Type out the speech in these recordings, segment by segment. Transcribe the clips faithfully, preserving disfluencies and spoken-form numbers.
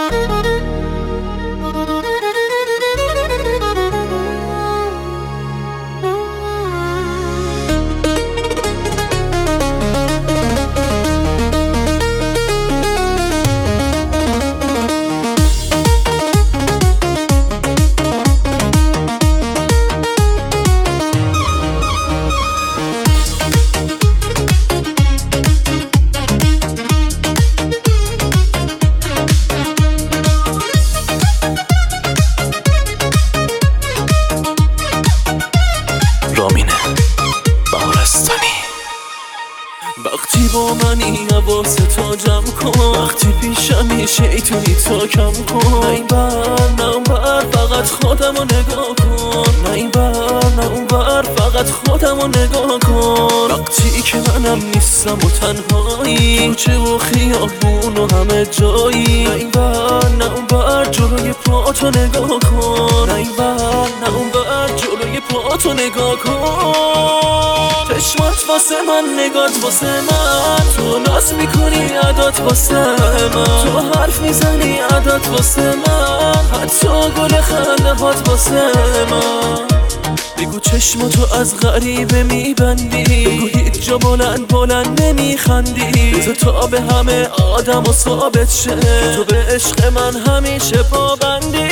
رامینه بهارستانی. وقتی با منی حواستو جمع کن، وقتی پیشمی شیطونی تو کم کن. نه این بر نه اون بر فقط خودمو نگاه کن. نه این بر نه اون بر فقط خودمو نگاه کن. وقتی که منم نیستم و تنهایی، کوچه و خیابون و همه جایی. نه این بر نه اون بر جلوی پاتو نگاه کن. نه این بر نه اون بر جلوی پاتو نگاه کن. چشمات واسه من، نگات واسه من، تو ناز میکنی عدات واسه من، تو حرف میزنی عدات واسه من، حتی گل خنده هات واسه من. بگو چشماتو از غریبه میبندی، بگو هیچ جا بلند بلند نمیخندی. بذار تا به همه آدم و ثابت شه تو به عشق من همیشه پابندی.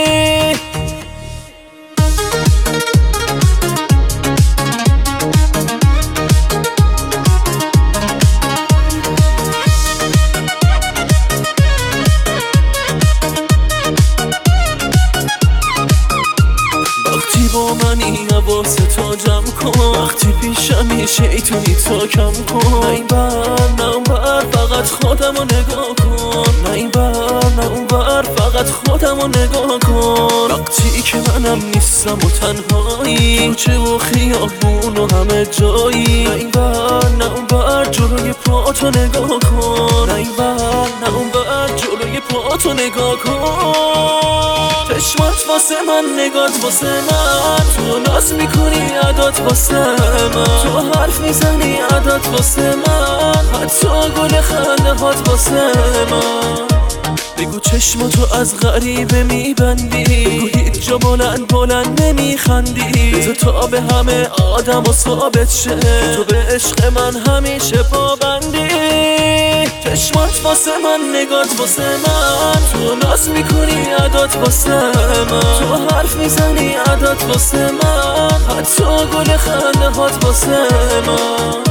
با منی حواستو جمع کن، وقتی پیشمی شیطونی تو کم کن. نه این بر نه اون بر فقط خودمو نگاه کن. نه این بر نه اون بر فقط خودمو نگاه کن. وقتی که منم نیستم و تنهایی، کوچه و خیابون و همه جایی. نه این بر نه اون بر جلوی پاتو نگاه کن. نه این بر نه اون بر جلوی پاتو نگاه کن. چشمات واسه من، نگات واسه من، تو ناز میکنی عدات واسه من، تو حرف میزنی عدات واسه من، حتی گل خنده هات واسه من. بگو چشماتو از غریبه میبندی، بگو هیچ جا بلند بلند نمیخندی. بذار تا به همه آدم و ثابت شه تو به عشق من همیشه پابندی. چشمات واسه من، نگات واسه من، تو ناز میکنی عدات واسه من، تو حرف میزنی عدات واسه من، حتی گل خنده هات واسه من.